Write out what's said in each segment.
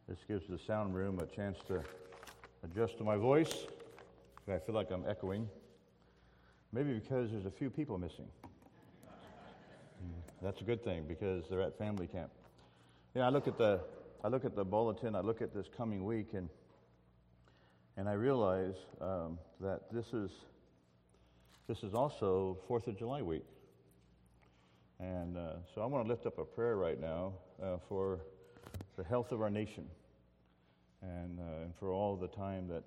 This gives the sound room a chance to adjust to my voice. I feel like I'm echoing. Maybe because there's a few people missing. That's a good thing because they're at family camp. I look at the bulletin. I look at this coming week, and I realize that this is also 4th of July week. And so I want to lift up a prayer right now for the health of our nation and for all the time that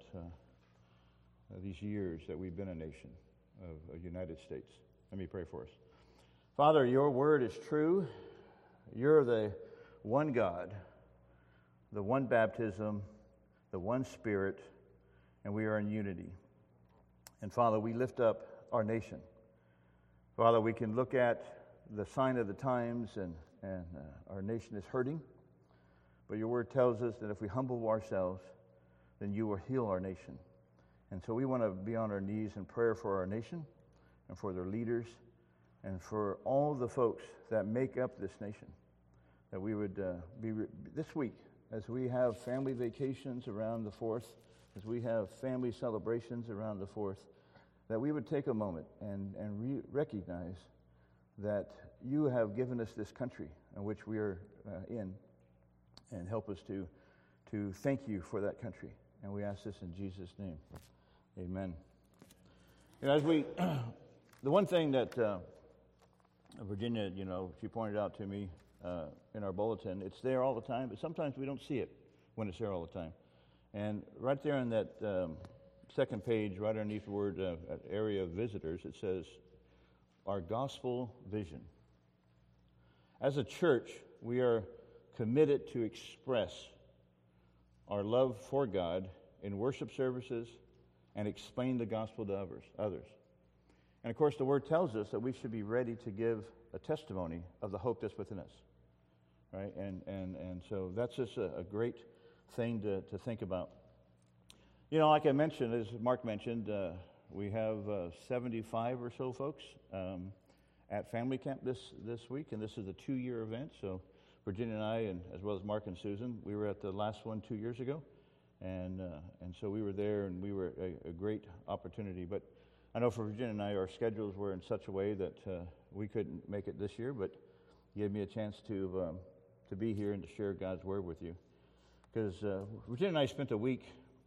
these years that we've been a nation of a United States. Let me pray for us. Father, your word is true. You're the one God, the one baptism, the one Spirit, and we are in unity. And Father, we lift up our nation. Father, we can look at the sign of the times, and our nation is hurting. But your word tells us that if we humble ourselves, then you will heal our nation. And so we want to be on our knees in prayer for our nation and for their leaders and for all the folks that make up this nation. That we would this week, as we have family vacations around the 4th, as we have family celebrations around the 4th, that we would take a moment and recognize that you have given us this country in which we are in, and help us to thank you for that country. And we ask this in Jesus' name. Amen. As we, the one thing that Virginia, she pointed out to me in our bulletin, it's there all the time, but sometimes we don't see it when it's there all the time. And right there on that second page, right underneath the word area of visitors, it says, our gospel vision. As a church, we are committed to express our love for God in worship services and explain the gospel to others. And of course, the word tells us that we should be ready to give a testimony of the hope that's within us, right? And so that's just a great thing to think about. Like I mentioned, as Mark mentioned, we have 75 or so folks at family camp this week, and this is a 2-year event. So Virginia and I, and as well as Mark and Susan, we were at the last one 2 years ago, and so we were there, and we were a great opportunity. But I know for Virginia and I, our schedules were in such a way that we couldn't make it this year, but it gave me a chance to be here and to share God's word with you. Because Virginia and I spent a week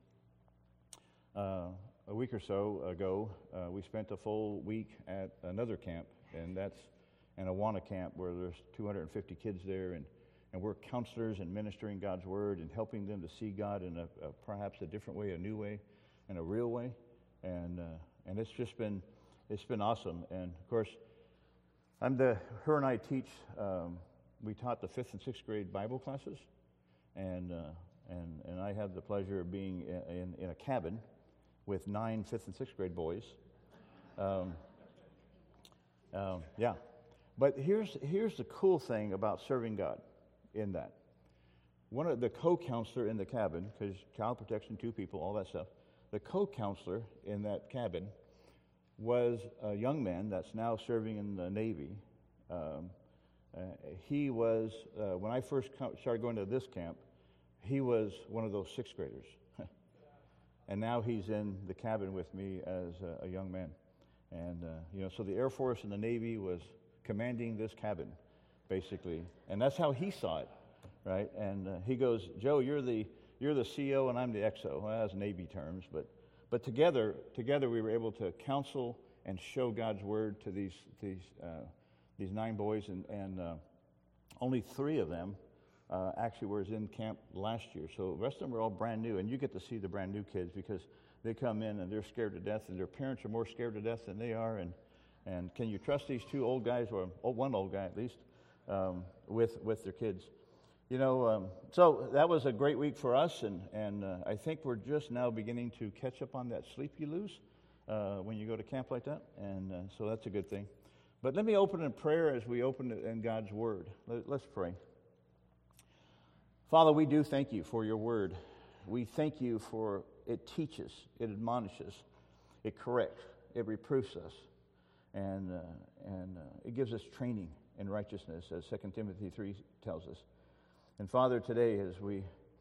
or so ago, we spent a full week at another camp, and that's an Awana camp where there's 250 kids there, and we're counselors and ministering God's word and helping them to see God in perhaps a different way, a new way, and a real way, and it's just been awesome. And of course, her and I teach. We taught the 5th and 6th grade Bible classes, and I have the pleasure of being in a cabin with 9 5th and 6th grade boys. Yeah. But here's the cool thing about serving God in that. One of the co-counselor in the cabin, because child protection, 2 people, all that stuff, the co-counselor in that cabin was a young man that's now serving in the Navy. He was, when I first started going to this camp, he was one of those 6th graders. And now he's in the cabin with me as a young man. And, so the Air Force and the Navy was commanding this cabin, basically. And that's how he saw it, right? And he goes, Joe, you're the CO and I'm the XO. Well, that's Navy terms, but together we were able to counsel and show God's word to these 9 boys, and only 3 of them actually was in camp last year. So the rest of them are all brand new, and you get to see the brand new kids because they come in and they're scared to death, and their parents are more scared to death than they are. And can you trust these 2 old guys, or one old guy at least, with their kids? So that was a great week for us, and I think we're just now beginning to catch up on that sleep you lose when you go to camp like that, and so that's a good thing. But let me open in prayer as we open it in God's word. Let's pray. Father, we do thank you for your word. We thank you for it teaches, it admonishes, it corrects, it reproofs us, and it gives us training in righteousness, as 2 Timothy 3 tells us. And Father, today as we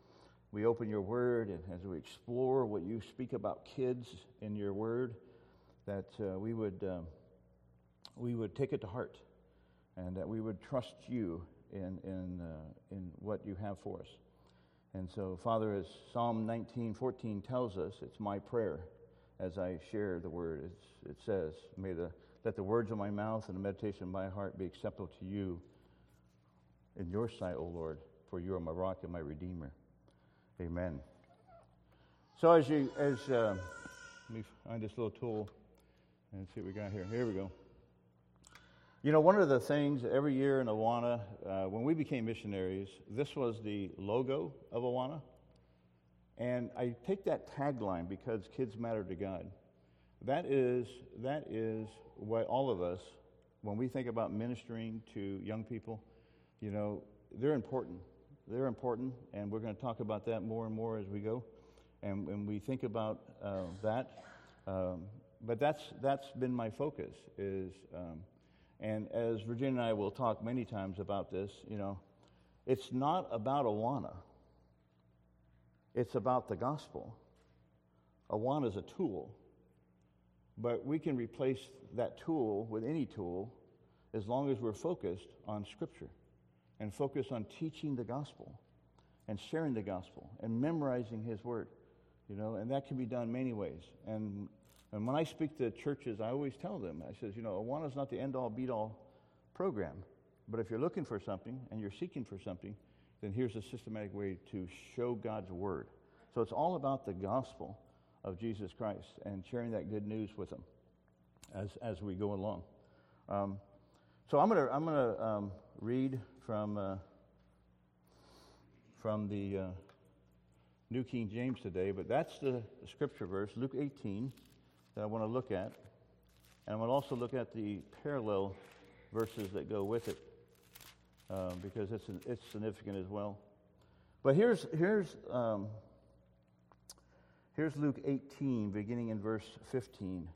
we open your word and as we explore what you speak about kids in your word, that we would take it to heart, and that we would trust you in what you have for us. And so, Father, as Psalm 19:14 tells us, it's my prayer as I share the word. It says, let the words of my mouth and the meditation of my heart be acceptable to you in your sight, O Lord, for you are my rock and my redeemer. Amen. So let me find this little tool and see what we got here. Here we go. You know, one of the things every year in Awana, when we became missionaries, this was the logo of Awana. And I take that tagline because kids matter to God. That is what all of us, when we think about ministering to young people, you know, they're important. They're important, and we're going to talk about that more and more as we go. And when we think about that, but that's been my focus is. And as Virginia and I will talk many times about this, you know, it's not about Awana. It's about the gospel. Awana is a tool, but we can replace that tool with any tool as long as we're focused on Scripture and focused on teaching the gospel and sharing the gospel and memorizing His Word, you know, and that can be done many ways. And when I speak to churches, I always tell them, I says, you know, Awana is not the end-all, beat-all program. But if you're looking for something and you're seeking for something, then here's a systematic way to show God's Word. So it's all about the gospel of Jesus Christ and sharing that good news with them as we go along. So I'm gonna read from the New King James today, but that's the scripture verse, Luke 18. That I want to look at, and I want to also look at the parallel verses that go with it, because it's significant as well. But here's Luke 18, beginning in verse 15.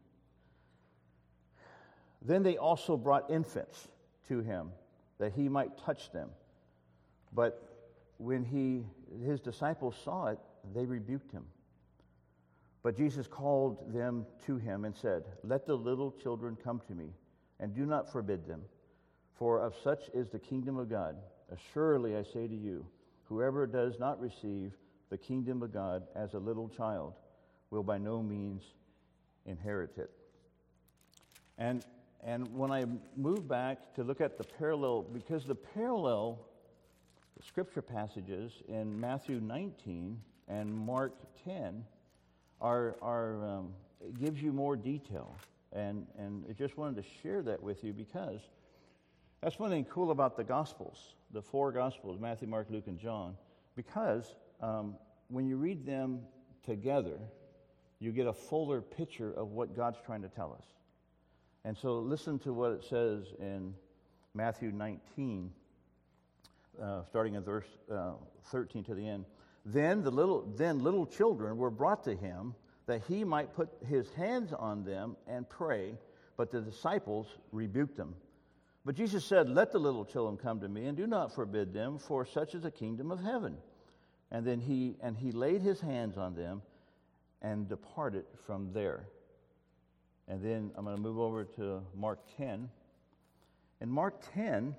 Then they also brought infants to him, that he might touch them. But when his disciples saw it, they rebuked him. But Jesus called them to him and said, "Let the little children come to me, and do not forbid them, for of such is the kingdom of God. Assuredly I say to you, whoever does not receive the kingdom of God as a little child will by no means inherit it." And when I move back to look at the parallel, because the parallel scripture passages in Matthew 19 and Mark 10 it gives you more detail, and I just wanted to share that with you because that's one thing cool about the Gospels, the four Gospels, Matthew, Mark, Luke, and John, because when you read them together, you get a fuller picture of what God's trying to tell us. And so listen to what it says in Matthew 19, starting in verse 13 to the end. Then little children were brought to him that he might put his hands on them and pray, but the disciples rebuked them. But Jesus said, "Let the little children come to me, and do not forbid them, for such is the kingdom of heaven." And then he laid his hands on them and departed from there. And then I'm going to move over to Mark 10. In Mark 10,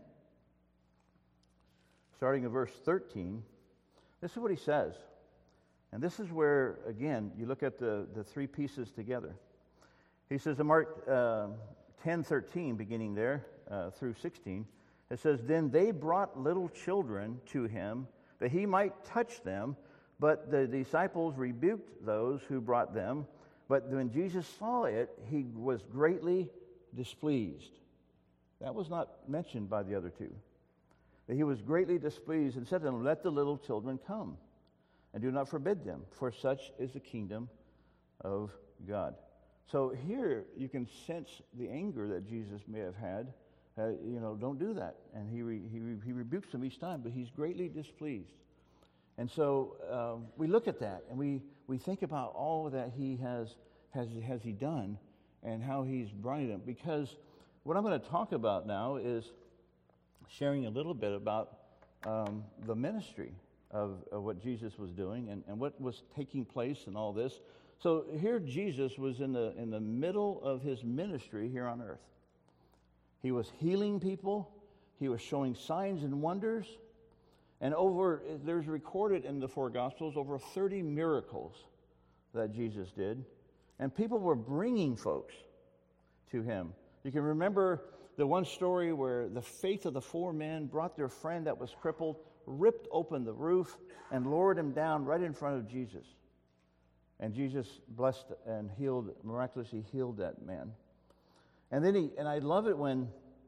starting in verse 13, this is what he says. And this is where, again, you look at the three pieces together. He says in Mark 10:13, beginning there through 16, it says, "Then they brought little children to him that he might touch them, but the disciples rebuked those who brought them. But when Jesus saw it, he was greatly displeased." That was not mentioned by the other two. He was greatly displeased and said to them, "Let the little children come, and do not forbid them, for such is the kingdom of God." So here you can sense the anger that Jesus may have had. Don't do that. And he rebukes them each time, but he's greatly displeased. And so we look at that, and we think about all that he has he done and how he's brought them. Because what I'm going to talk about now is sharing a little bit about the ministry of what Jesus was doing and what was taking place and all this. So here Jesus was in the middle of his ministry here on earth. He was healing people. He was showing signs and wonders. And there's recorded in the four Gospels over 30 miracles that Jesus did. And people were bringing folks to him. You can remember the one story where the faith of the four men brought their friend that was crippled, ripped open the roof, and lowered him down right in front of Jesus. And Jesus blessed and miraculously healed that man. And then I love it when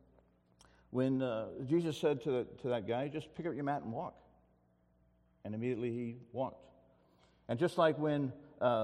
Jesus said to that guy, just pick up your mat and walk. And immediately he walked. And just like when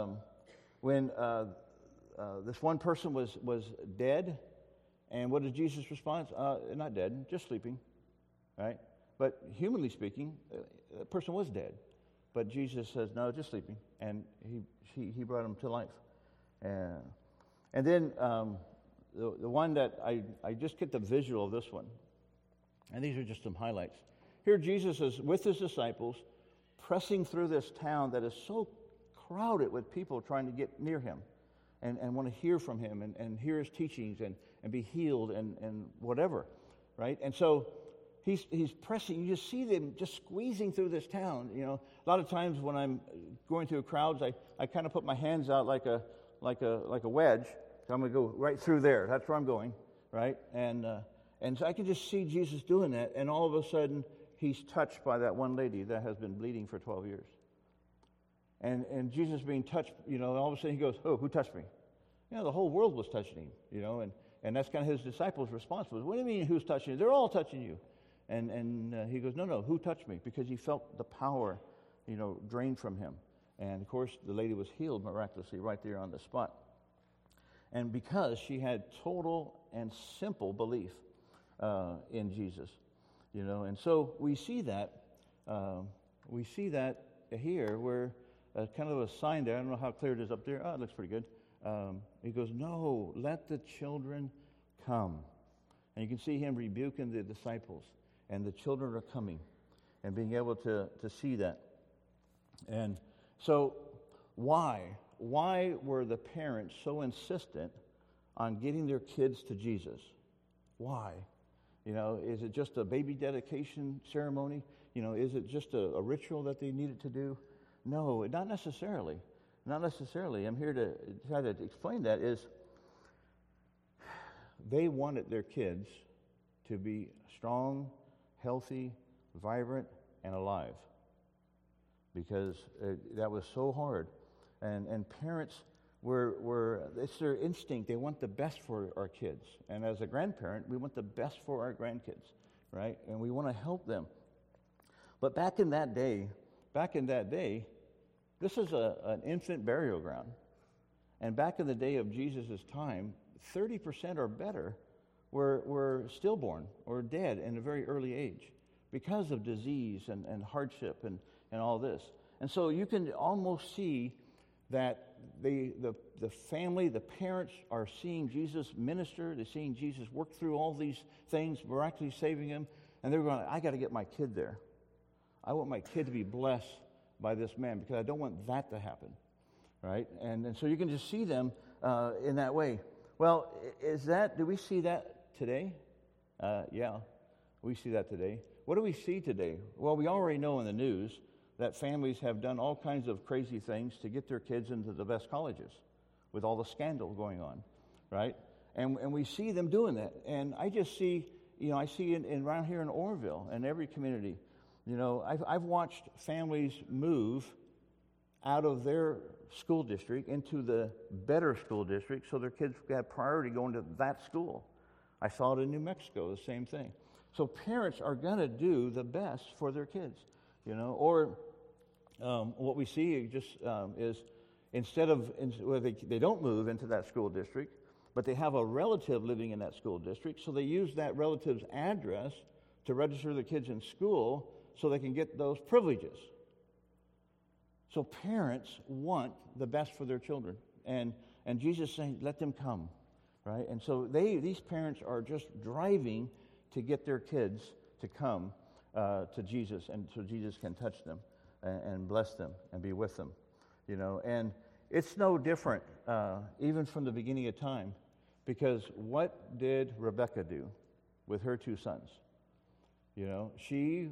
this one person was dead, and what did Jesus respond? Not dead, just sleeping, right? But humanly speaking, the person was dead. But Jesus says, no, just sleeping. And he brought him to life. And then the one that I just get the visual of this one. And these are just some highlights. Here Jesus is with his disciples pressing through this town that is so crowded with people trying to get near him and want to hear from him and hear his teachings and be healed and whatever, right? And so he's pressing. You just see them just squeezing through this town. You know, a lot of times when I'm going through crowds, I kind of put my hands out like a wedge. So I'm going to go right through there. That's where I'm going, right? And so I can just see Jesus doing that, and all of a sudden he's touched by that one lady that has been bleeding for 12 years. And Jesus being touched, you know, all of a sudden he goes, oh, who touched me? You know, the whole world was touching him, you know, and that's kind of his disciples' response was, what do you mean who's touching you? They're all touching you. And he goes, no, who touched me? Because he felt the power, you know, drained from him. And, of course, the lady was healed miraculously right there on the spot. And because she had total and simple belief in Jesus, you know. And so we see that here where kind of a sign there. I don't know how clear it is up there. Oh, it looks pretty good. He goes, no, let the children come. And you can see him rebuking the disciples. And the children are coming and being able to see that. And so why were the parents so insistent on getting their kids to Jesus? Why? You know, is it just a baby dedication ceremony? You know, is it just a ritual that they needed to do? No, not necessarily. Not necessarily. I'm here to try to explain that is they wanted their kids to be strong, healthy, vibrant, and alive because that was so hard. And parents it's their instinct. They want the best for our kids. And as a grandparent, we want the best for our grandkids, right? And we want to help them. But back in that day, this is an infant burial ground. And back in the day of Jesus' time, 30% or better were stillborn or dead in a very early age because of disease and hardship and all this. And so you can almost see that the family, the parents are seeing Jesus minister. They're seeing Jesus work through all these things, miraculously saving him. And they're going, I got to get my kid there. I want my kid to be blessed by this man because I don't want that to happen, right? And so you can just see them in that way. Well, do we see that today? Yeah, we see that today. What do we see today? Well, we already know in the news that families have done all kinds of crazy things to get their kids into the best colleges with all the scandal going on, right? And we see them doing that. And I just see, you know, I see around here in Orville and every community, you know, I've watched families move out of their school district into the better school district so their kids got priority going to that school. I saw it in New Mexico, the same thing. So parents are going to do the best for their kids, you know. Or what we see just is instead of they don't move into that school district, but they have a relative living in that school district, so they use that relative's address to register their kids in school so they can get those privileges. So parents want the best for their children. And Jesus is saying, let them come, right? And so these parents are just driving to get their kids to come to Jesus, and so Jesus can touch them and bless them and be with them, And it's no different, even from the beginning of time, because what did Rebekah do with her two sons? She,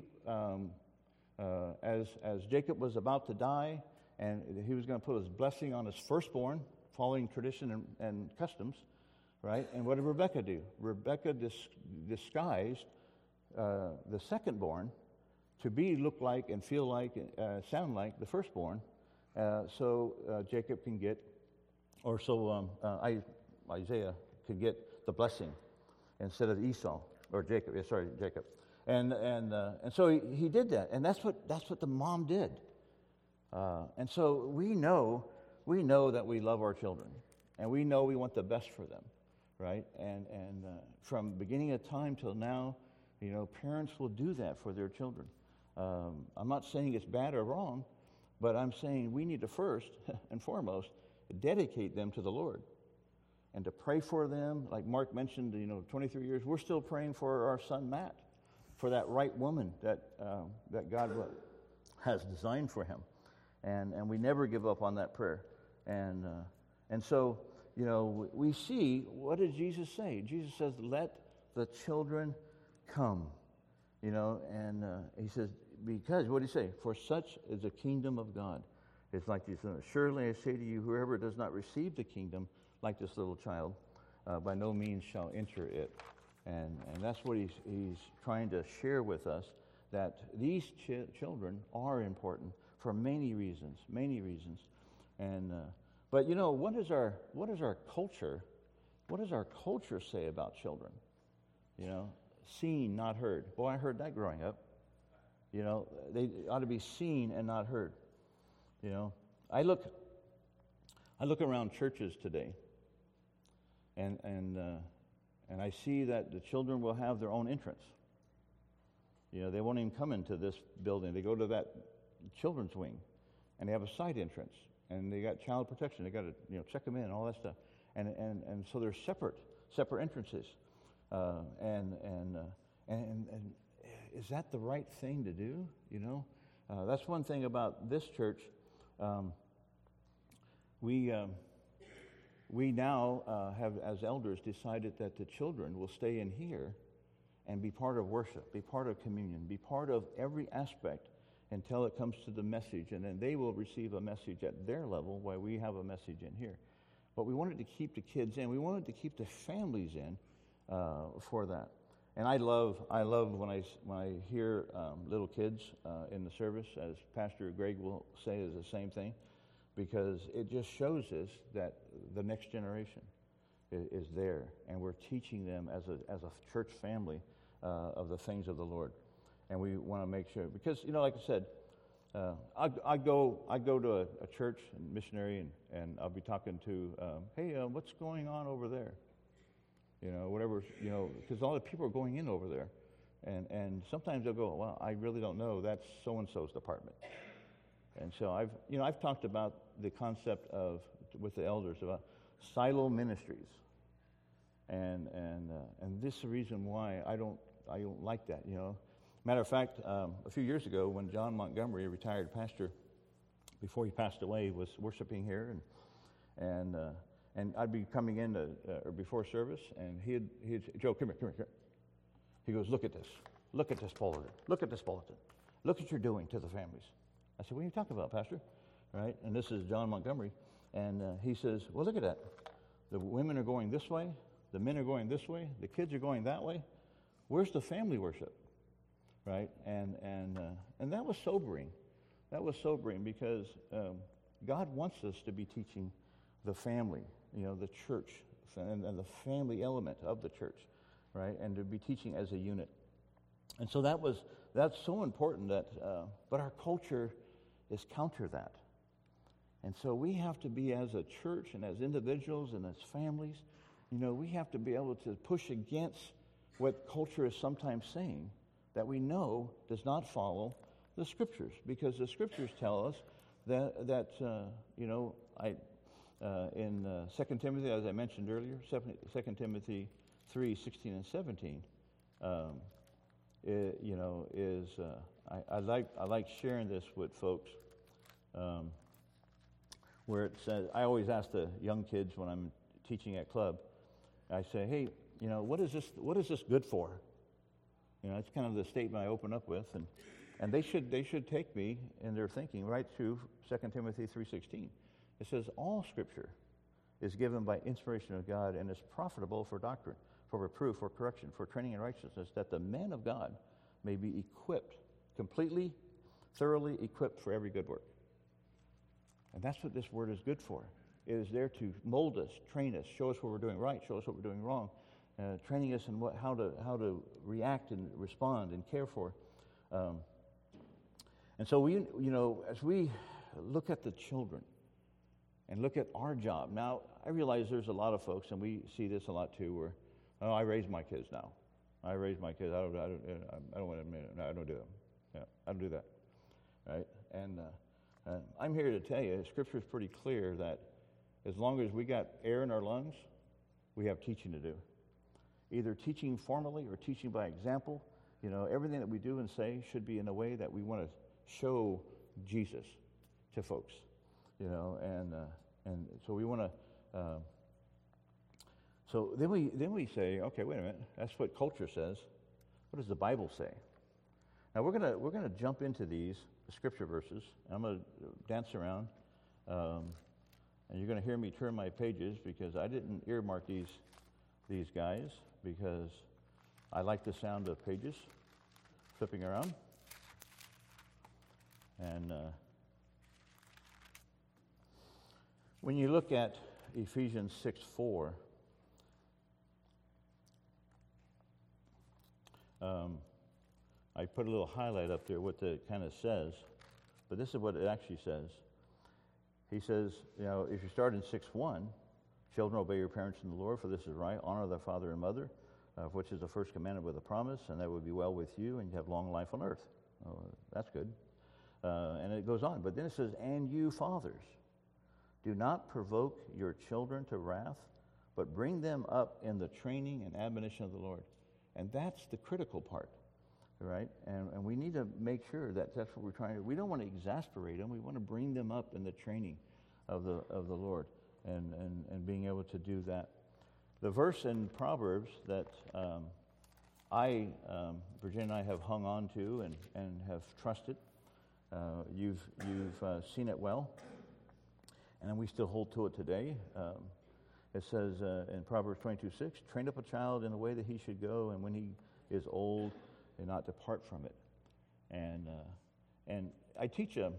as Jacob was about to die, and he was going to put his blessing on his firstborn, following tradition and customs, right? And what did Rebekah do? Rebekah disguised the secondborn to look like and feel like, sound like the firstborn, so Jacob can get, or so Isaiah could get the blessing instead of Esau or Jacob. Jacob. And so he did that, and that's what the mom did. And so we know that we love our children, and we know we want the best for them, right? And from beginning of time till now, parents will do that for their children. I'm not saying it's bad or wrong, but I'm saying we need to first and foremost dedicate them to the Lord and to pray for them. Like Mark mentioned, 23 years, we're still praying for our son Matt, for that right woman that God has designed for him. And we never give up on that prayer. And so, we see, what did Jesus say? Jesus says, let the children come, and he says, because, what did he say? For such is the kingdom of God. It's like this, surely I say to you, whoever does not receive the kingdom like this little child, by no means shall enter it. And that's what he's trying to share with us, that these children are important for many reasons. And but what does our culture say about children? Seen, not heard. Boy, I heard that growing up. They ought to be seen and not heard. I look around churches today, and I see that the children will have their own entrance. They won't even come into this building. They go to that children's wing, and they have a side entrance, and they got child protection. They got to check them in and all that stuff, and so there's separate entrances, and is that the right thing to do? That's one thing about this church. We now have, as elders, decided that the children will stay in here and be part of worship, be part of communion, be part of every aspect until it comes to the message, and then they will receive a message at their level while we have a message in here. But we wanted to keep the kids in. We wanted to keep the families in for that. And I love when I hear little kids in the service, as Pastor Greg will say, is the same thing, because it just shows us that the next generation is there, and we're teaching them as a church family of the things of the Lord. And we want to make sure, because like I said, I go to a church and missionary, and I'll be talking to, hey, what's going on over there? Whatever, because all the people are going in over there, and sometimes they'll go, well, I really don't know. That's so and so's department. And so I've talked about the concept with the elders about silo ministries, and this is the reason why I don't like that. Matter of fact, a few years ago, when John Montgomery, a retired pastor, before he passed away, was worshiping here, and I'd be coming in before service, and he'd Joe, come here. He goes, look at this bulletin, look at what you're doing to the families. I said, what are you talking about, Pastor? Right? And this is John Montgomery, and he says, well, look at that. The women are going this way, the men are going this way, the kids are going that way. Where's the family worship? Right? And that was sobering. That was sobering because God wants us to be teaching the family, the church, and the family element of the church, right? And to be teaching as a unit. And so that's so important that, but our culture is counter that. And so we have to be, as a church and as individuals and as families, we have to be able to push against what culture is sometimes saying that we know does not follow the Scriptures, because the Scriptures tell us that in 2 Timothy, as I mentioned earlier, 2 Timothy 3:16 and 17, I like sharing this with folks, where it says, I always ask the young kids when I'm teaching at club, I say, hey, what is this good for? It's kind of the statement I open up with, and they should take me in their thinking right through 2 Timothy 3:16. It says all Scripture is given by inspiration of God and is profitable for doctrine, for reproof, for correction, for training in righteousness, that the man of God may be equipped, completely, thoroughly equipped for every good work. And that's what this word is good for. It is there to mold us, train us, show us what we're doing right, show us what we're doing wrong, training us in how to react and respond and care for. And so as we look at the children and look at our job. Now, I realize there's a lot of folks, and we see this a lot too, where, I raise my kids now. I raise my kids. I don't want to admit it. No, I don't do that. Yeah, I don't do that. Right? And I'm here to tell you, Scripture is pretty clear that as long as we got air in our lungs, we have teaching to do. Either teaching formally or teaching by example. Everything that we do and say should be in a way that we want to show Jesus to folks. And so we want to. So then we say, okay, wait a minute. That's what culture says. What does the Bible say? Now we're gonna jump into these Scripture verses. I'm gonna dance around, and you're gonna hear me turn my pages because I didn't earmark these guys because I like the sound of pages flipping around. And when you look at Ephesians 6:4, I put a little highlight up there what it kind of says, but this is what it actually says. He says, if you start in 6:1, children, obey your parents in the Lord, for this is right. Honor thy father and mother, which is the first commandment with a promise, and that would be well with you, and you have long life on earth. Oh, that's good. And it goes on. But then it says, and you fathers, do not provoke your children to wrath, but bring them up in the training and admonition of the Lord. And that's the critical part, right? And we need to make sure that that's what we're trying to do. We don't want to exasperate them. We want to bring them up in the training of the Lord and being able to do that. The verse in Proverbs that Virginia and I have hung on to and have trusted, you've seen it well, and we still hold to it today. It says in Proverbs 22:6, train up a child in the way that he should go, and when he is old, and not depart from it. And I teach a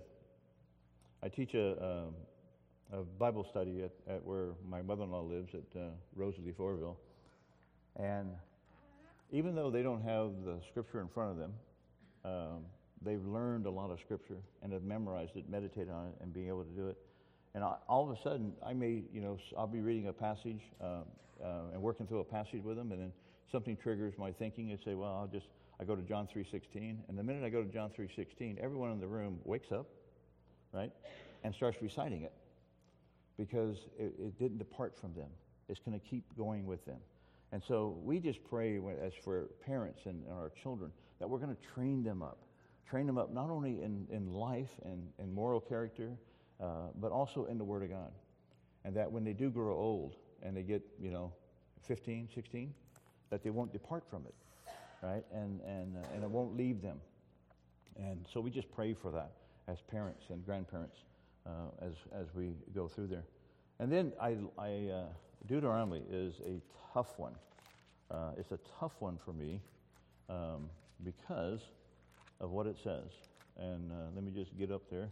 Bible study at where my mother-in-law lives at Rosalie Thorville, and even though they don't have the Scripture in front of them, they've learned a lot of Scripture and have memorized it, meditated on it, and being able to do it. And all of a sudden, I'll be reading a passage and working through a passage with them, and then something triggers my thinking and say, well, I go to John 3:16, and the minute I go to John 3:16, everyone in the room wakes up, right, and starts reciting it because it didn't depart from them. It's going to keep going with them. And so we just pray as for parents and our children that we're going to train them up not only in life and moral character, but also in the Word of God. And that when they do grow old and they get, 15, 16, that they won't depart from it, right? And it won't leave them. And so we just pray for that as parents and grandparents as we go through there. And then Deuteronomy is a tough one. It's a tough one for me because of what it says. And let me just get up there.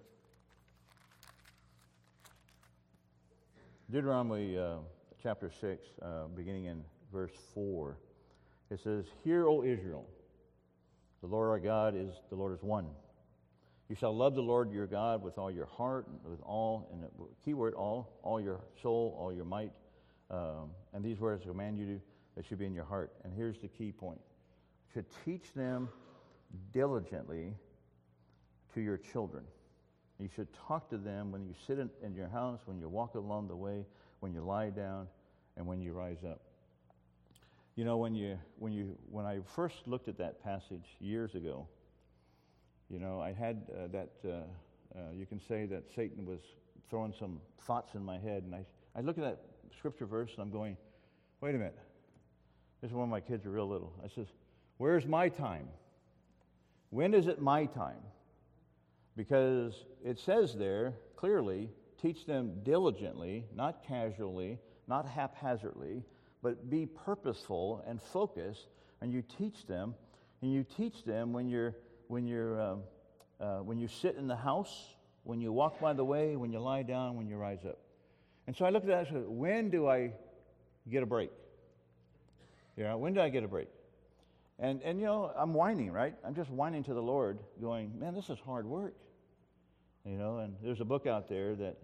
Deuteronomy chapter 6, beginning in verse 4, it says, Hear, O Israel, the Lord our God the Lord is one. You shall love the Lord your God with all your heart, with all, and the keyword all your soul, all your might. And these words I command you to, that should be in your heart. And here's the key point. You should teach them diligently to your children. You should talk to them when you sit in your house, when you walk along the way, when you lie down, and when you rise up. You know, when I first looked at that passage years ago, you know, I had you can say that Satan was throwing some thoughts in my head, and I look at that scripture verse and I'm going, wait a minute. This is when my kids are real little. I says, where's my time? When is it my time? Because it says there clearly, teach them diligently, not casually, not haphazardly, but be purposeful and focused. And you teach them, when you sit in the house, when you walk by the way, when you lie down, when you rise up. And so I looked at that and said, when do I get a break? When do I get a break? And you know, I'm whining, right? I'm just whining to the Lord, going, man, this is hard work. You know, and there's a book out there that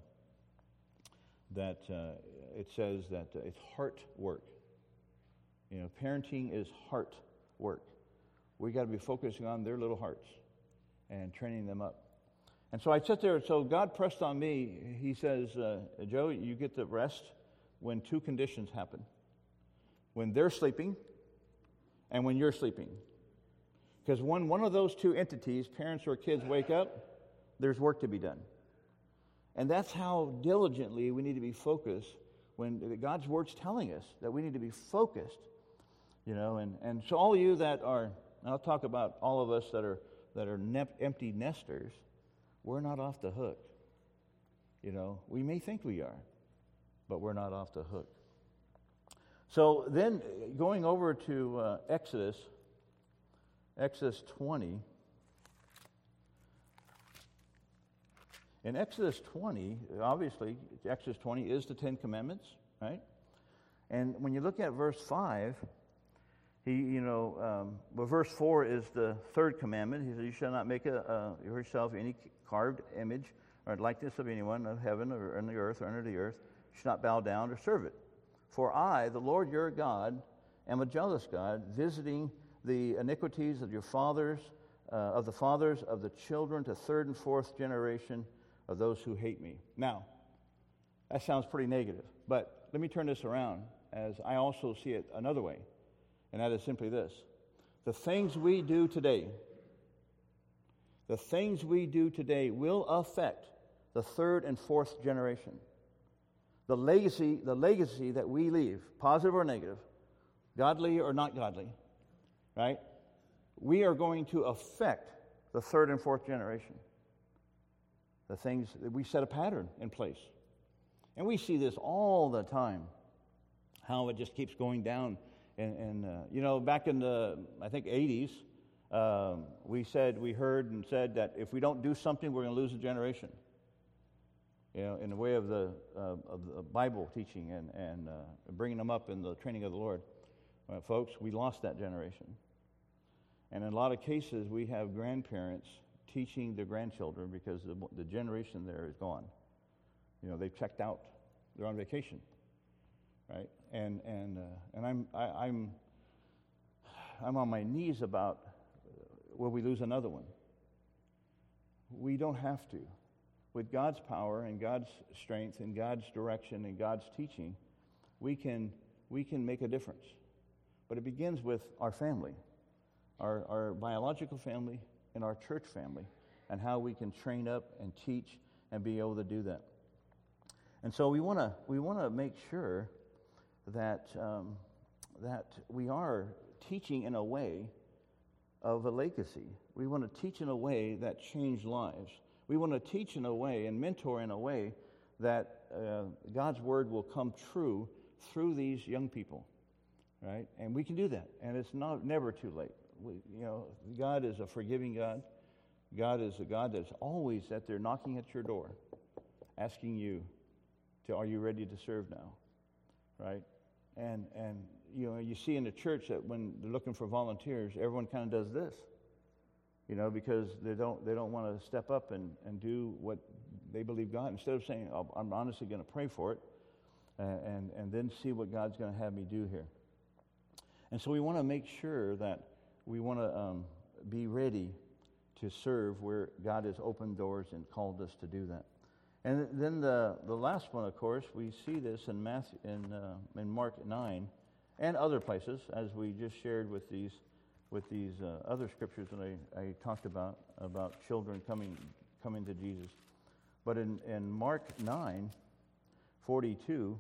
it says that it's heart work. You know, parenting is heart work. We got to be focusing on their little hearts and training them up. And so I sat there, so God pressed on me. He says, Joe, you get the rest when two conditions happen. When they're sleeping and when you're sleeping. Because when one of those two entities, parents or kids, wake up, there's work to be done. And that's how diligently we need to be focused when God's Word's telling us that we need to be focused. You know, and so all of you that are, and I'll talk about all of us that are empty nesters, we're not off the hook. You know, we may think we are, but we're not off the hook. So then going over to Exodus 20. In Exodus 20, obviously, Exodus 20 is the Ten Commandments, right? And when you look at verse 5, verse 4 is the third commandment. He says, you shall not make yourself any carved image or likeness of anyone of heaven or on the earth or under the earth. You shall not bow down or serve it. For I, the Lord your God, am a jealous God, visiting the iniquities of your fathers, of the children to third and fourth generation of those who hate me. Now, that sounds pretty negative, but let me turn this around as I also see it another way, and that is simply this. The things we do today will affect the third and fourth generation. The legacy that we leave, positive or negative, godly or not godly, right? We are going to affect the third and fourth generation. The things that we set a pattern in place. And we see this all the time, how it just keeps going down. And back in the, I think, 80s, we heard and said that if we don't do something, we're going to lose a generation. You know, in the way of the Bible teaching and bringing them up in the training of the Lord. Folks, we lost that generation. And in a lot of cases, we have grandparents teaching their grandchildren because the generation there is gone. You know, they've checked out. They're on vacation, right? And I'm on my knees about will we lose another one? We don't have to. With God's power and God's strength and God's direction and God's teaching, we can make a difference. But it begins with our family, our biological family and our church family, and how we can train up and teach and be able to do that. And so we want to make sure that that we are teaching in a way of a legacy. We want to teach in a way that changed lives. We want to teach in a way and mentor in a way that God's word will come true through these young people, right? And we can do that, and it's never too late. God is a forgiving God. God is a God that's always at there knocking at your door, asking you, are you ready to serve now, right? And you see in the church that when they're looking for volunteers, everyone kind of does this. Because they don't want to step up and do what they believe God. Instead of saying, I'm honestly going to pray for it, and then see what God's going to have me do here. And so we want to make sure that we want to be ready to serve where God has opened doors and called us to do that. And then the last one, of course, we see this in Mark 9, and other places, as we just shared with these other scriptures that I talked about children coming to Jesus. But in Mark 9:42,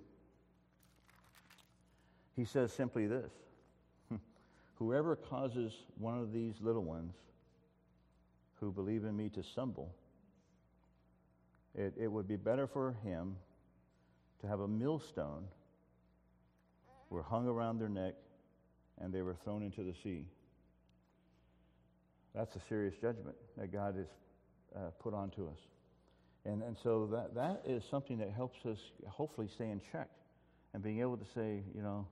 he says simply this: whoever causes one of these little ones who believe in me to stumble, it would be better for him to have a millstone were hung around their neck and they were thrown into the sea. That's a serious judgment that God has put onto us. And so that is something that helps us hopefully stay in check and being able to say, and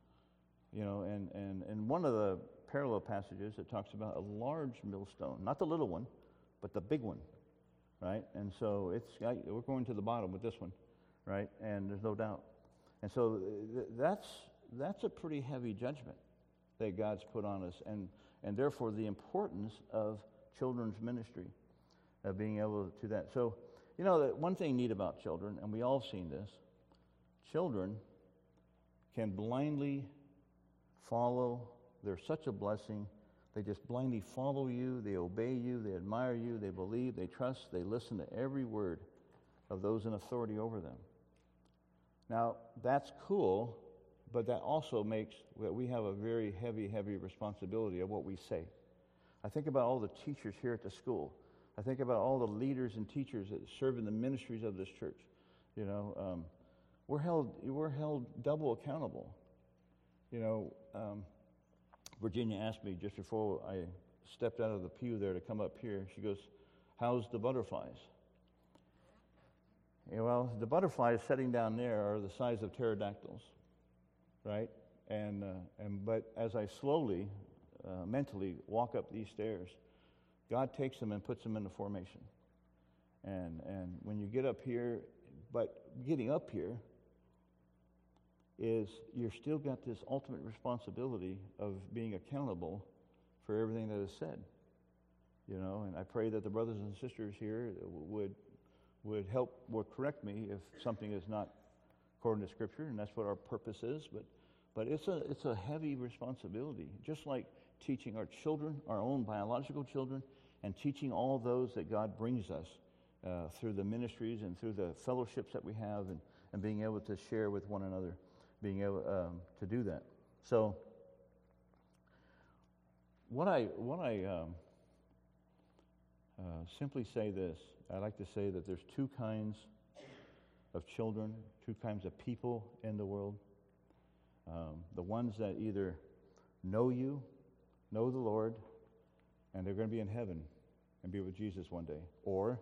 one of the parallel passages, it talks about a large millstone, not the little one, but the big one, right? And so we're going to the bottom with this one, right? And there's no doubt. And so that's a pretty heavy judgment that God's put on us, and therefore the importance of children's ministry, of being able to do that. So, that one thing neat about children, and we all have seen this, children can blindly follow. They're such a blessing. They just blindly follow you. They obey you. They admire you. They believe. They trust. They listen to every word of those in authority over them. Now, that's cool, but that also makes that we have a very heavy, heavy responsibility of what we say. I think about all the teachers here at the school. I think about all the leaders and teachers that serve in the ministries of this church. We're held double accountable. Virginia asked me just before I stepped out of the pew there to come up here. She goes, "How's the butterflies?" Well, the butterflies sitting down there are the size of pterodactyls, right? But as I slowly, mentally walk up these stairs, God takes them and puts them into formation. And when you get up here, but getting up here is you're still got this ultimate responsibility of being accountable for everything that is said. And I pray that the brothers and sisters here would correct me if something is not according to Scripture, and that's what our purpose is. But it's a heavy responsibility, just like teaching our children, our own biological children, and teaching all those that God brings us through the ministries and through the fellowships that we have, and being able to share with one another, being able to do that. So what I simply say this, I like to say that there's two kinds of children, two kinds of people in the world. The ones that either know you, know the Lord, and they're going to be in heaven and be with Jesus one day. Or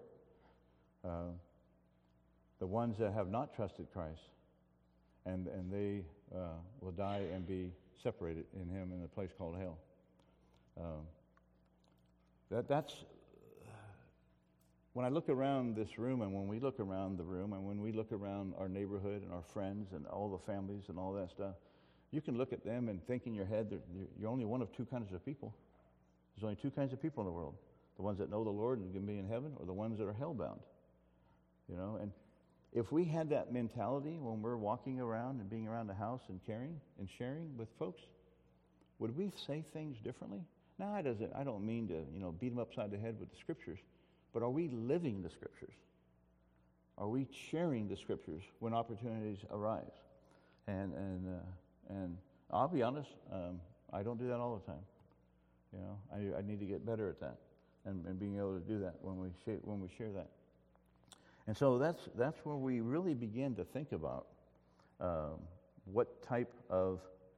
the ones that have not trusted Christ, and they will die and be separated in Him in a place called hell. That's when I look around this room, and when we look around the room, and when we look around our neighborhood and our friends and all the families and all that stuff, you can look at them and think in your head that you're only one of two kinds of people. There's only two kinds of people in the world: the ones that know the Lord and can be in heaven, or the ones that are hellbound. And if we had that mentality when we're walking around and being around the house and caring and sharing with folks, would we say things differently? Now, I don't mean to beat them upside the head with the Scriptures, but are we living the Scriptures? Are we sharing the Scriptures when opportunities arise? And I'll be honest, I don't do that all the time. I need to get better at that, and being able to do that when we share that. And so that's where we really begin to think about what type of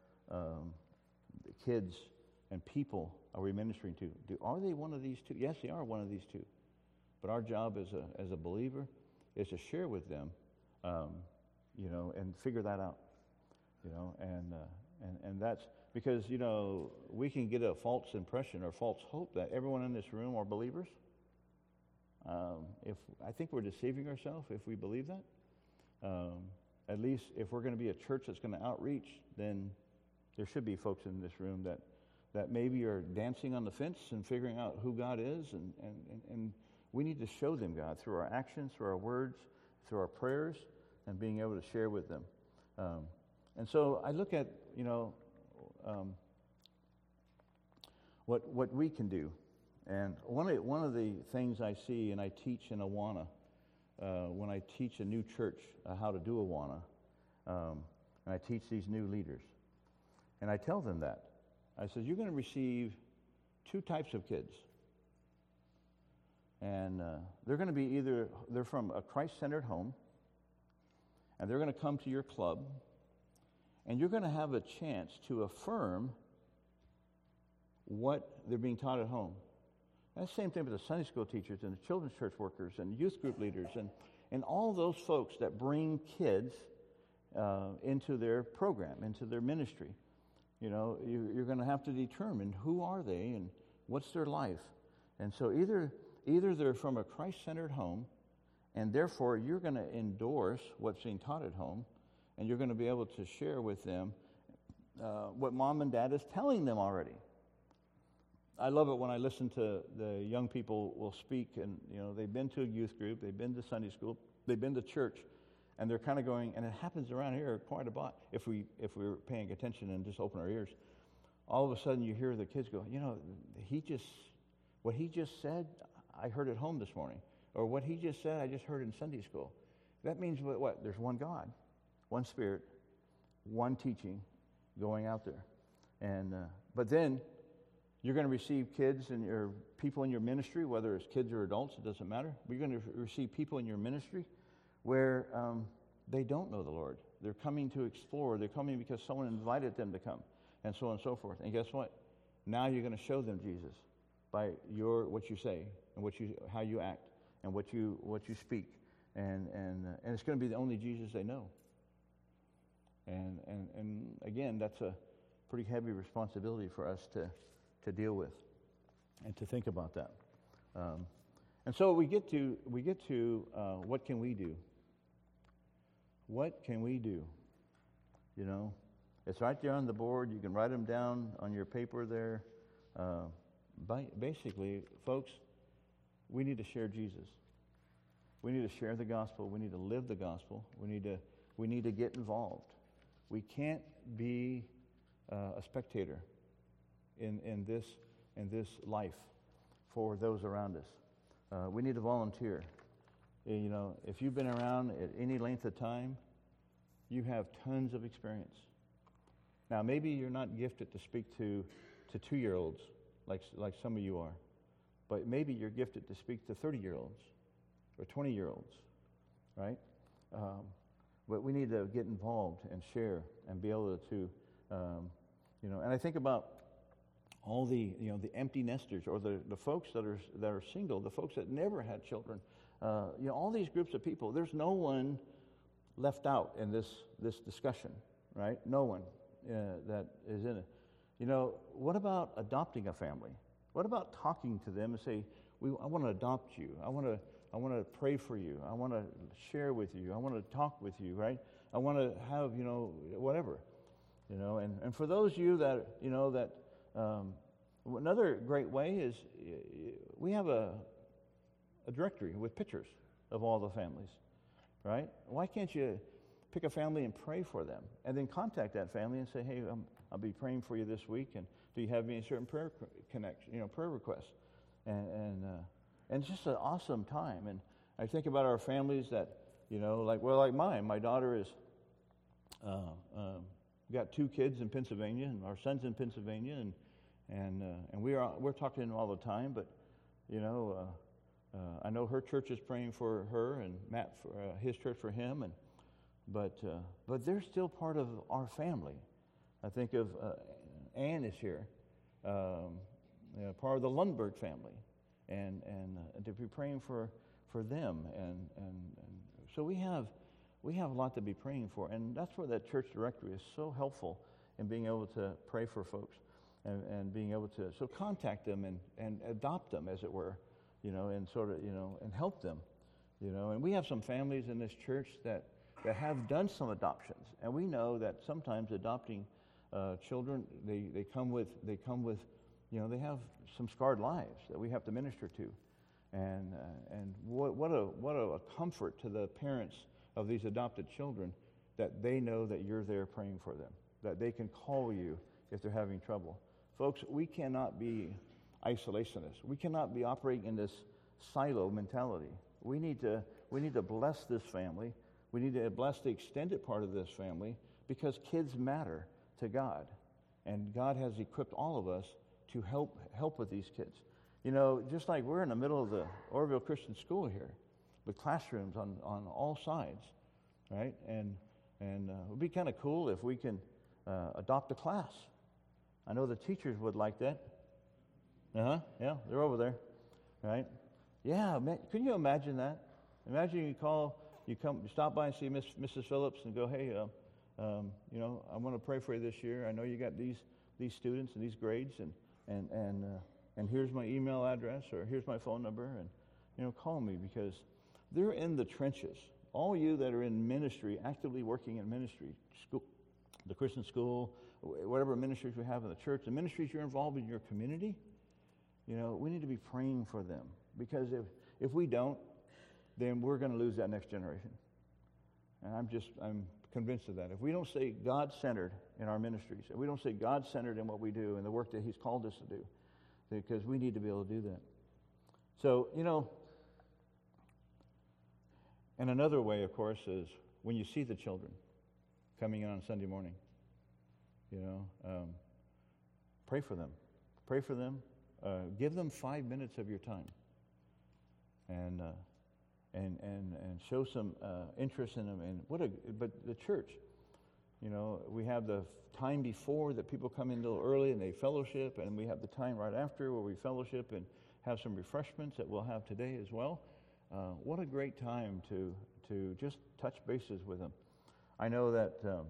kids and people are we ministering to? Are they one of these two? Yes, they are one of these two. But our job as a believer is to share with them, and figure that out, and that's because we can get a false impression or false hope that everyone in this room are believers. If I think we're deceiving ourselves if we believe that. At least if we're going to be a church that's going to outreach, then there should be folks in this room that maybe are dancing on the fence and figuring out who God is, and we need to show them God through our actions, through our words, through our prayers, and being able to share with them. And so I look at, what we can do. And one of the things I see, and I teach in Awana, when I teach a new church how to do Awana, and I teach these new leaders, and I tell them that. I said, you're going to receive two types of kids. And they're going to be they're from a Christ-centered home, and they're going to come to your club, and you're going to have a chance to affirm what they're being taught at home. That's the same thing with the Sunday school teachers and the children's church workers and youth group leaders and all those folks that bring kids into their program, into their ministry. You're going to have to determine who are they and what's their life. And so either they're from a Christ-centered home, and therefore you're going to endorse what's being taught at home, and you're going to be able to share with them what mom and dad is telling them already. I love it when I listen to the young people will speak, and they've been to a youth group, they've been to Sunday school, they've been to church, and they're kind of going, and it happens around here quite a lot if we're paying attention and just open our ears. All of a sudden you hear the kids go, what he just said, I heard at home this morning, or what he just said, I just heard in Sunday school. That means what? There's one God, one Spirit, one teaching going out there, and but then you're going to receive kids and your people in your ministry, whether it's kids or adults, it doesn't matter. You're going to receive people in your ministry where they don't know the Lord. They're coming to explore. They're coming because someone invited them to come, and so on and so forth. And guess what? Now you're going to show them Jesus by what you say and how you act and what you speak, and it's going to be the only Jesus they know. And again, that's a pretty heavy responsibility for us to deal with and to think about that. And so we get to what can we do? What can we do? It's right there on the board. You can write them down on your paper there. Basically, folks, we need to share Jesus. We need to share the gospel. We need to live the gospel. We need to get involved. We can't be a spectator in this life for those around us. We need to volunteer. If you've been around at any length of time, you have tons of experience. Now, maybe you're not gifted to speak to 2-year-olds like some of you are, but maybe you're gifted to speak to 30-year-olds or 20-year-olds, right? But we need to get involved and share and be able to, and I think about all the empty nesters or the folks that are single, the folks that never had children, all these groups of people. There's no one left out in this discussion, right? No one that is in it. What about adopting a family? What about talking to them and say, I want to adopt you. I want to pray for you. I want to share with you. I want to talk with you, right? I want to have, whatever, and for those of you that, another great way is we have a directory with pictures of all the families, right? Why can't you pick a family and pray for them and then contact that family and say, hey, I'll be praying for you this week, and do you have any certain prayer requests? And it's just an awesome time. And I think about our families that, like mine. My daughter is got 2 kids in Pennsylvania, and our son's in Pennsylvania, and we're talking to them all the time. But I know her church is praying for her, and Matt for his church for him, but they're still part of our family. I think of Ann is here, part of the Lundberg family, and to be praying for them, and so we have a lot to be praying for, and that's where that church directory is so helpful in being able to pray for folks and being able to contact them and adopt them, as it were, and sort of and help them, and we have some families in this church that have done some adoptions, and we know that sometimes adopting children, they come with they have some scarred lives that we have to minister to, and what a comfort to the parents of these adopted children that they know that you're there praying for them, that they can call you if they're having trouble. Folks, we cannot be isolationists. We cannot be operating in this silo mentality. We need to bless this family. We need to bless the extended part of this family because kids matter to God. And God has equipped all of us to help with these kids. You know, just like we're in the middle of the Orville Christian School here, with classrooms on all sides, right? And it would be kind of cool if we can adopt a class. I know the teachers would like that. Yeah, they're over there, right? Yeah, man, can you imagine that? Imagine you stop by and see Mrs. Phillips and go, hey, you know, I want to pray for you this year. I know you got these students and these grades, and here's my email address or here's my phone number, and you know, call me because they're in the trenches. All you that are in ministry, actively working in ministry, school, the Christian school, whatever ministries we have in the church, the ministries you're involved in your community, you know, we need to be praying for them because if we don't, then we're going to lose that next generation. And I'm convinced of that. If we don't stay God-centered in our ministries, and we don't stay God-centered in what we do and the work that He's called us to do, because we need to be able to do that. So, you know, and another way, of course, is when you see the children coming in on Sunday morning, you know, pray for them. Pray for them. Give them 5 minutes of your time. And show some interest in them. And but the church, you know, we have the time before that people come in a little early and they fellowship, and we have the time right after where we fellowship and have some refreshments that we'll have today as well. What a great time to just touch bases with them. I know that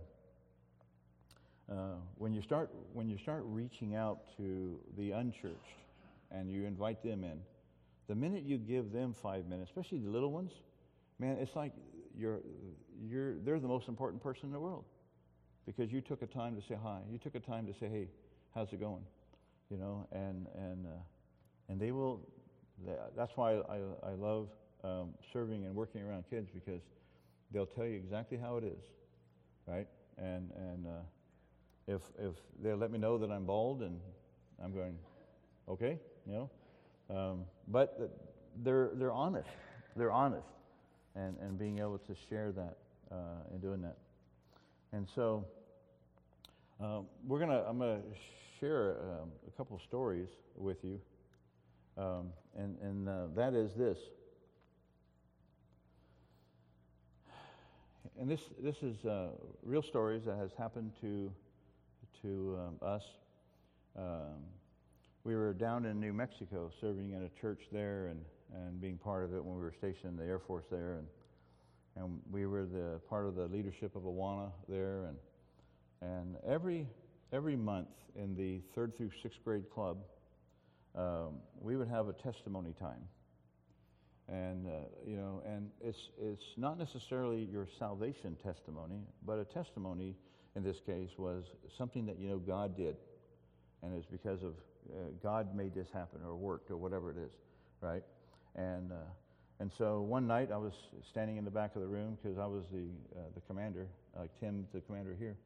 when you start reaching out to the unchurched and you invite them in, the minute you give them 5 minutes, especially the little ones, man, it's like they're the most important person in the world because you took a time to say hi. You took a time to say, hey, how's it going? You know, and they will. That's why I love serving and working around kids because they'll tell you exactly how it is, right? And if they'll let me know that I'm bald, and I'm going, okay, you know. But they're honest. They're honest, and being able to share that and doing that. And so I'm gonna share a couple of stories with you, and that is this. And this is real stories that has happened to us. We were down in New Mexico serving in a church there and being part of it when we were stationed in the Air Force there. And we were the part of the leadership of Awana there. And every month in the 3rd through 6th grade club, we would have a testimony time. And, you know, and it's not necessarily your salvation testimony, but a testimony in this case was something that, you know, God did. And it's because of God made this happen or worked or whatever it is, right? And so one night I was standing in the back of the room because I was the commander, like Tim, the commander here.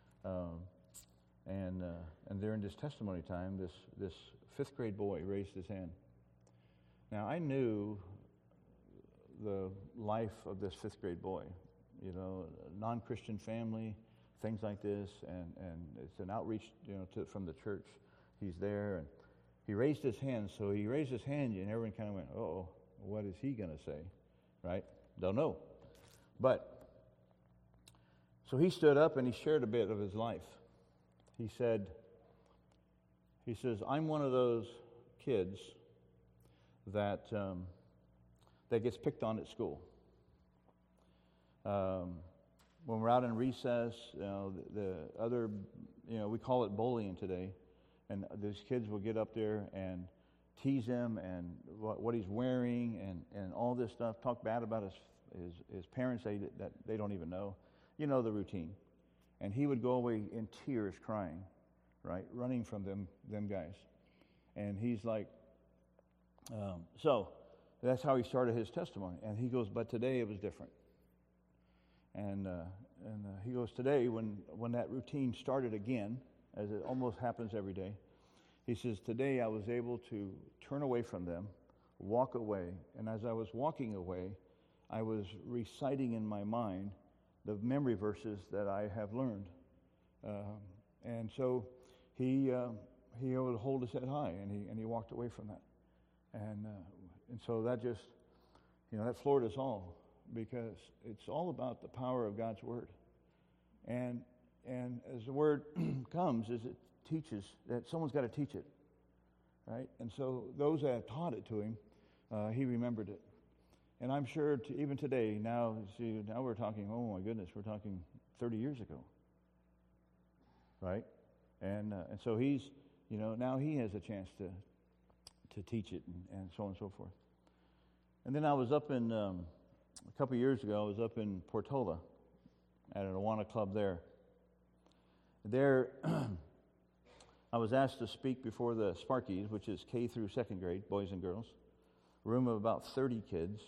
And during this testimony time, this 5th grade boy raised his hand. Now I knew the life of this 5th grade boy, you know, non-Christian family, things like this, and it's an outreach, you know, from the church. He's there, and he raised his hand. So he raised his hand, and everyone kind of went, "Uh-oh, what is he going to say?" Right? Don't know. But so he stood up and he shared a bit of his life. He says, "I'm one of those kids that gets picked on at school. When we're out in recess, you know, the other, you know, we call it bullying today, and these kids will get up there and tease him and what he's wearing and all this stuff, talk bad about his parents that they don't even know. You know the routine. And he would go away in tears crying, right, running from them guys. And he's like, so that's how he started his testimony. And he goes, but today it was different. And he goes, today, when that routine started again, as it almost happens every day, he says, today I was able to turn away from them, walk away, and as I was walking away, I was reciting in my mind the memory verses that I have learned. And so he would hold his head high, and he walked away from that. And so that just, that floored us all, because it's all about the power of God's Word. And as the Word comes, as it teaches, that someone's got to teach it, right? And so those that taught it to him, he remembered it. And I'm sure even today, now we're talking, oh my goodness, we're talking 30 years ago, right? And so he's, now he has a chance to teach it and so on and so forth. And then I was up in, a couple of years ago, I was up in Portola at an Awana club there. There, I was asked to speak before the Sparkies, which is K through second grade, boys and girls, a room of about 30 kids.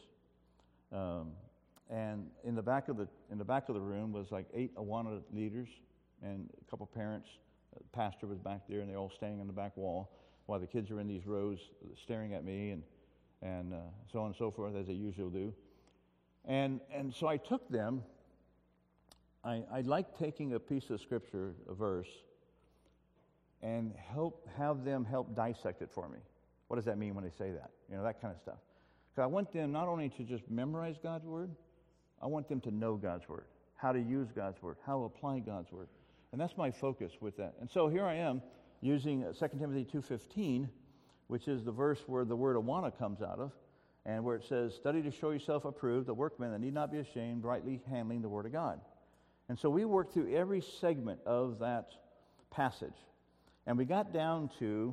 And in the back of the room was like 8 Awana leaders and a couple parents. The pastor was back there, and they're all standing on the back wall while the kids are in these rows staring at me and so on and so forth, as they usually do. And so I took them. I like taking a piece of scripture, a verse, and have them help dissect it for me. What does that mean when they say that? That kind of stuff. Because I want them not only to just memorize God's Word, I want them to know God's Word, how to use God's Word, how to apply God's Word. And that's my focus with that. And so here I am using 2 Timothy 2:15, which is the verse where the word Awana comes out of, and where it says, study to show yourself approved, a workman that need not be ashamed, rightly handling the Word of God. And so we worked through every segment of that passage. And we got down to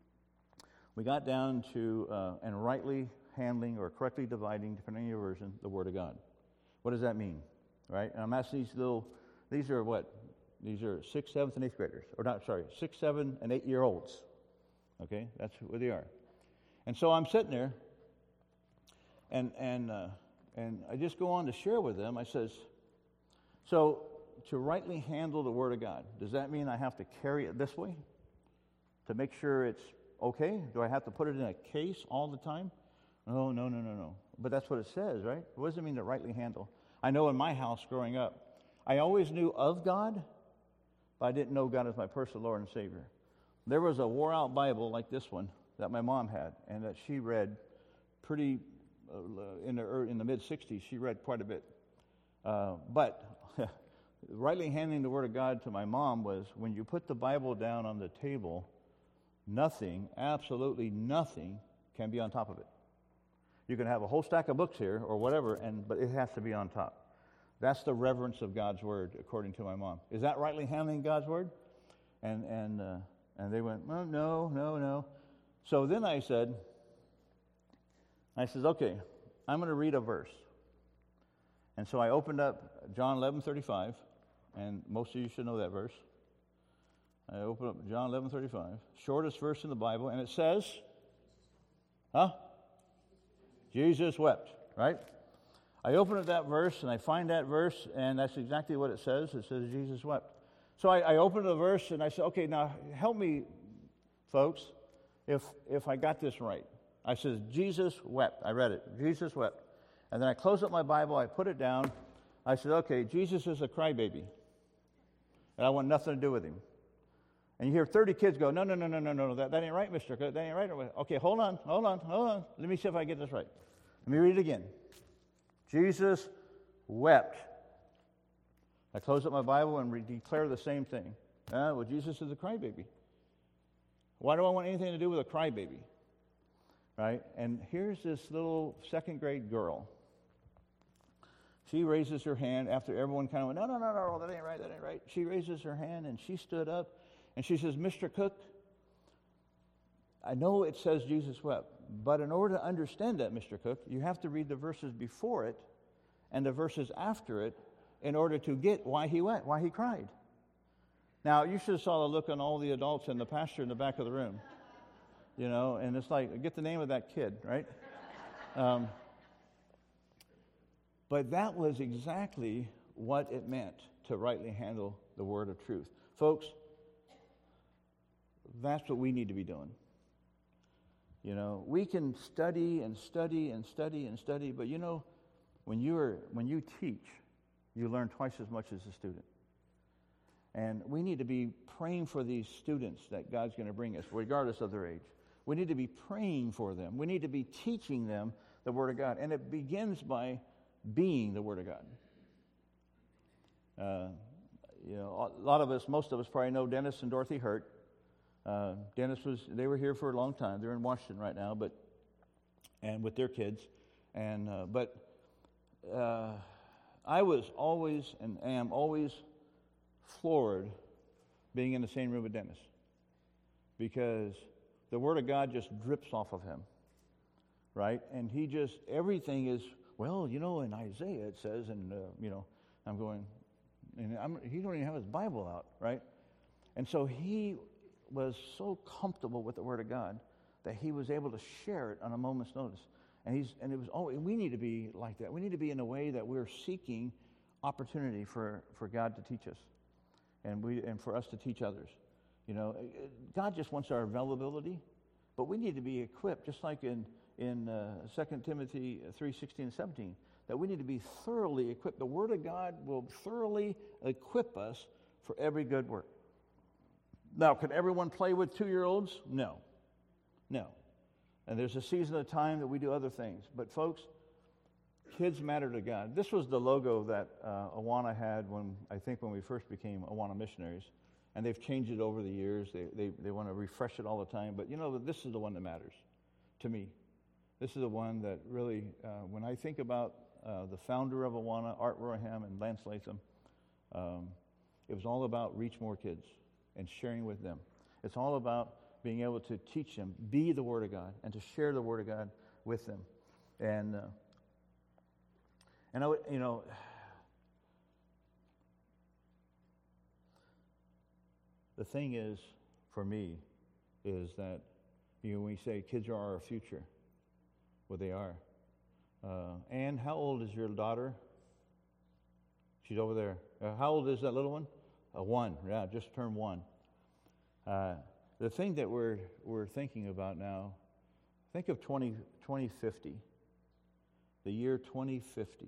and rightly handling or correctly dividing, depending on your version, the Word of God. What does that mean? Right? And I'm asking these are what? These are 6th, 7th, and 8th graders. 6, 7, and 8-year-olds. Okay? That's where they are. And so I'm sitting there, and I just go on to share with them. I says, so to rightly handle the Word of God, does that mean I have to carry it this way to make sure it's okay? Do I have to put it in a case all the time? Oh, no. But that's what it says, right? What does it mean to rightly handle? I know in my house growing up, I always knew of God, but I didn't know God as my personal Lord and Savior. There was a wore-out Bible like this one that my mom had, and that she read pretty, in the mid-'60s, she read quite a bit. But rightly handling the Word of God to my mom was when you put the Bible down on the table, nothing, absolutely nothing, can be on top of it. You can have a whole stack of books here or whatever, but it has to be on top. That's the reverence of God's Word, according to my mom. Is that rightly handling God's Word? And they went, oh, no. So then I said, okay, I'm going to read a verse. And so I opened up John 11:35, and most of you should know that verse. I opened up John 11:35, shortest verse in the Bible, and it says, Jesus wept, right? I open up that verse, and I find that verse, and that's exactly what it says. It says Jesus wept. So I opened the verse, and I said, okay, now help me, folks, if I got this right. I says, Jesus wept. I read it. Jesus wept. And then I closed up my Bible. I put it down. I said, okay, Jesus is a crybaby, and I want nothing to do with him. And you hear 30 kids go, no, that ain't right, Mr. Cook. That ain't right. Okay, hold on. Let me see if I get this right. Let me read it again. Jesus wept. I close up my Bible and declare the same thing. Well, Jesus is a crybaby. Why do I want anything to do with a crybaby? Right? And here's this little second grade girl. She raises her hand after everyone kind of went, no, that ain't right. She raises her hand and she stood up and she says, Mr. Cook, I know it says Jesus wept, but in order to understand that, Mr. Cook, you have to read the verses before it and the verses after it in order to get why he wept, why he cried. Now, you should have saw the look on all the adults and the pastor in the back of the room, and it's like, get the name of that kid, right? But that was exactly what it meant to rightly handle the word of truth. Folks, that's what we need to be doing. You know, we can study and study and study and study, but you know, when you teach, you learn twice as much as a student. And we need to be praying for these students that God's going to bring us, regardless of their age. We need to be praying for them. We need to be teaching them the Word of God. And it begins by being the Word of God. You know, a lot of us, most of us probably know Dennis and Dorothy Hurt. They were here for a long time. They're in Washington right now, and with their kids. But I was always and am always floored being in the same room with Dennis, because the Word of God just drips off of him, right? And everything is, well, you know, in Isaiah it says, and, you know, I'm going, and he don't even have his Bible out, right? And so he was so comfortable with the Word of God that he was able to share it on a moment's notice. And we need to be like that. We need to be in a way that we're seeking opportunity for God to teach us, and for us to teach others. You know, God just wants our availability, but we need to be equipped, just like in 2 Timothy 3:16 and 17, that we need to be thoroughly equipped. The Word of God will thoroughly equip us for every good work. Now, could everyone play with 2-year-olds? No. And there's a season of time that we do other things. But folks, kids matter to God. This was the logo that Awana had when we first became Awana missionaries. And they've changed it over the years. They want to refresh it all the time. But you know, this is the one that matters to me. This is the one that really, when I think about the founder of Awana, Art Royham and Lance Latham, it was all about reach more kids and sharing with them. It's all about being able to teach them, be the Word of God, and to share the Word of God with them. And you know, the thing is, for me, is that, you know, when we say kids are our future, well, they are. Ann, how old is your daughter? She's over there. How old is that little one? 1. Yeah, just turned 1. The thing that we're thinking about now, think of 2050. The year 2050.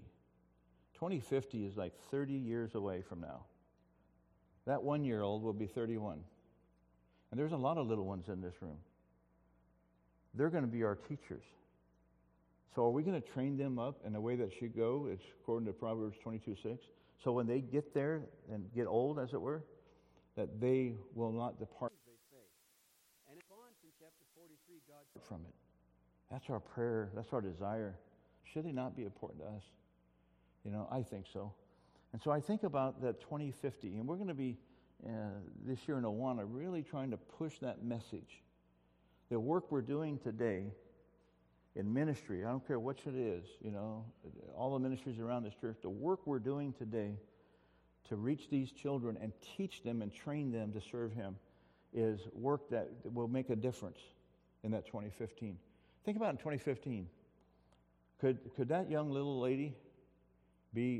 2050 is like 30 years away from now. That 1-year-old will be 31. And there's a lot of little ones in this room. They're going to be our teachers. So are we going to train them up in a way that should go? It's according to Proverbs 22:6. So when they get there and get old, as it were, that they will not depart. They say. And it's on from chapter 43, God from it. That's our prayer. That's our desire. Should they not be important to us? You know, I think so. And so I think about that 2050, and we're going to be this year in Awana really trying to push that message. The work we're doing today in ministry, I don't care which it is, you know, all the ministries around this church, the work we're doing today to reach these children and teach them and train them to serve Him is work that will make a difference in that 2015. Think about in 2015. Could that young little lady be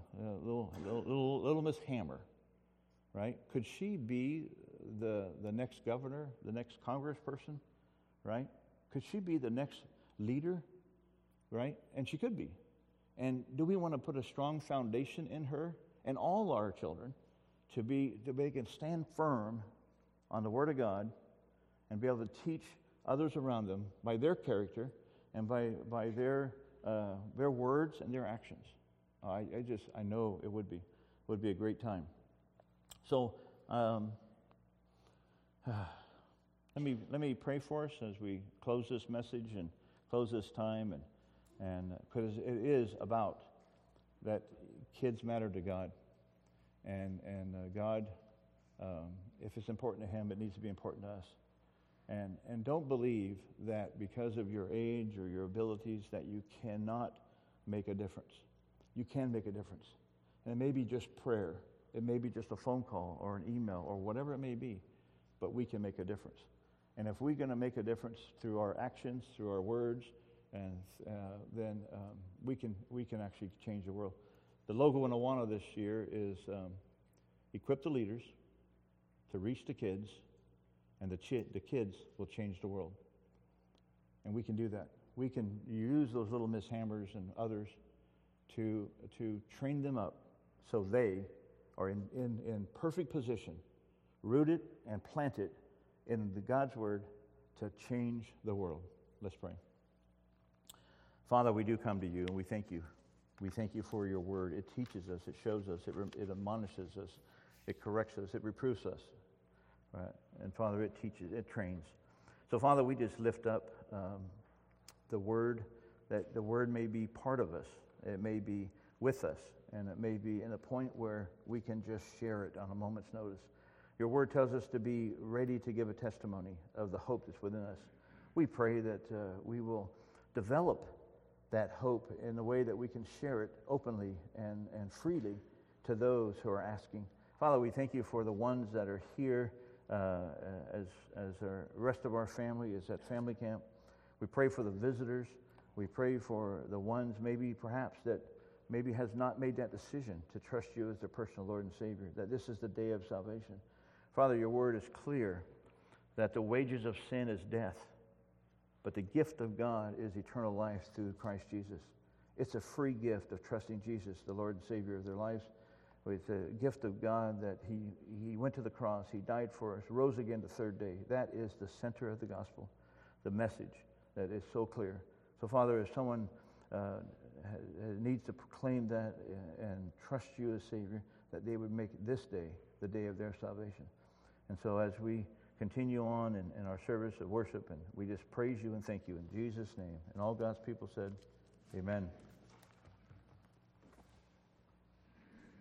little Miss Hammer, right? Could she be the next governor, the next congressperson, right? Could she be the next leader, right? And she could be. And do we want to put a strong foundation in her and all our children to they can stand firm on the Word of God and be able to teach others around them by their character and by their words and their actions? I know it would be a great time. So let me pray for us as we close this message and close this time, and because it is about that kids matter to God, and God, if it's important to Him, it needs to be important to us. And don't believe that because of your age or your abilities that you cannot make a difference. You can make a difference. And it may be just prayer. It may be just a phone call or an email or whatever it may be, but we can make a difference. And if we're going to make a difference through our actions, through our words, and then we can actually change the world. The logo in Awana this year is equip the leaders to reach the kids, and the kids will change the world. And we can do that. We can use those little Miss Hammers and others to train them up so they are in perfect position, rooted and planted in God's Word to change the world. Let's pray. Father, we do come to you, and we thank you. We thank you for your Word. It teaches us, it shows us, it admonishes us, it corrects us, it reproves us. Right? And Father, it teaches, it trains. So Father, we just lift up the Word, that the Word may be part of us. It may be with us, and it may be in a point where we can just share it on a moment's notice. Your Word tells us to be ready to give a testimony of the hope that's within us. We pray that we will develop that hope in the way that we can share it openly and freely to those who are asking. Father, we thank you for the ones that are here as the rest of our family is at family camp. We pray for the visitors. We pray for the ones perhaps that maybe has not made that decision to trust you as their personal Lord and Savior, that this is the day of salvation. Father, your word is clear that the wages of sin is death, but the gift of God is eternal life through Christ Jesus. It's a free gift of trusting Jesus, the Lord and Savior of their lives. It's a gift of God that he went to the cross, he died for us, rose again the third day. That is the center of the gospel, the message that is so clear. So, Father, if someone needs to proclaim that and trust you as Savior, that they would make this day the day of their salvation. And so as we continue on in our service of worship, and we just praise you and thank you in Jesus' name. And all God's people said, amen.